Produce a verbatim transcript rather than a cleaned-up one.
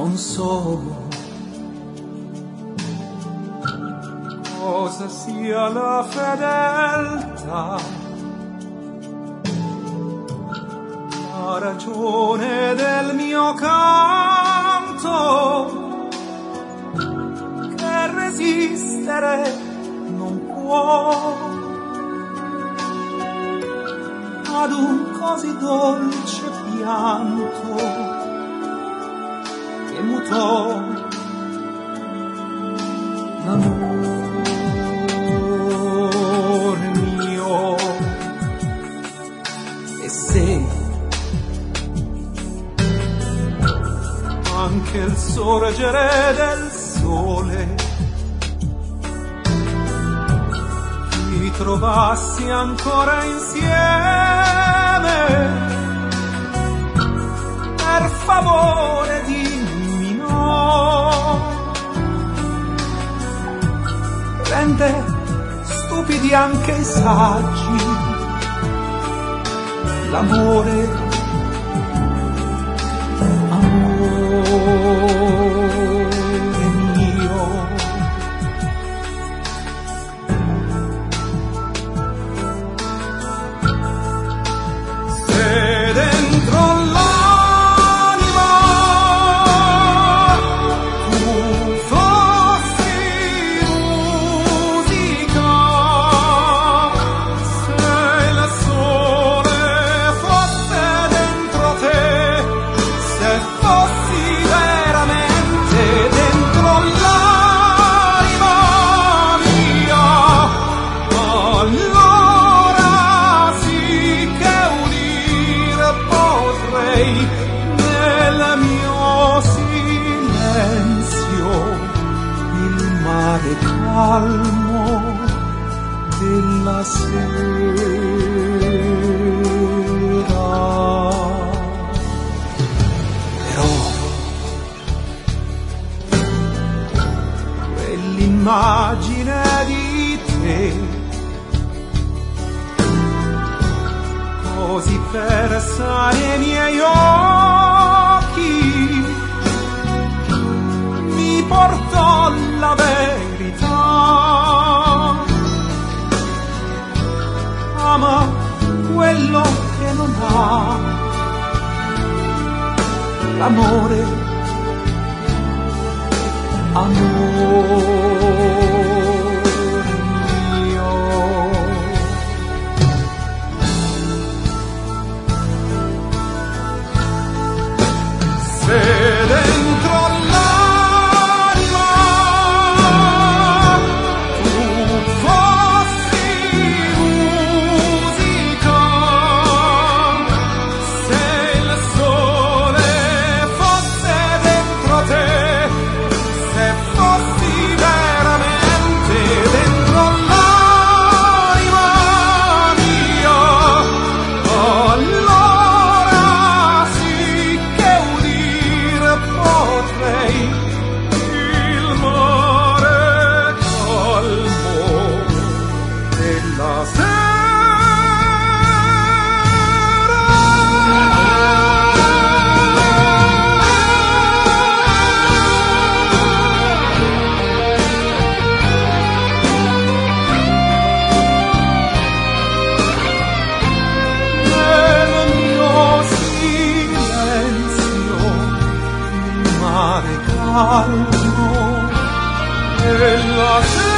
non so cosa sia la fedeltà, la ragione del mio canto, che resistere non può ad un così dolce pianto che mutò l'amore mio. E se anche il sorgere del sole ci trovassi ancora insieme, per favore dimmi no. Rende stupidi anche i saggi l'amore, amore mio. Se dentro l'anima tu fossi musica, se il sole fosse dentro te, se fossi veramente dentro l'anima mia, allora sì che udir potrei nel mio silenzio il mare calmo della sera. Però quell'immagine di te, così persa nei miei occhi, mi portò la verità. Ama quello che non ha l'amore, amore mio. Se dentro l'anima tu fossi musica, se il sole fosse dentro te, se fossi veramente dentro l'anima mia, allora sì che udir potrei il mare calmo della sera. Nel mio silenzio il mare calmo della sera.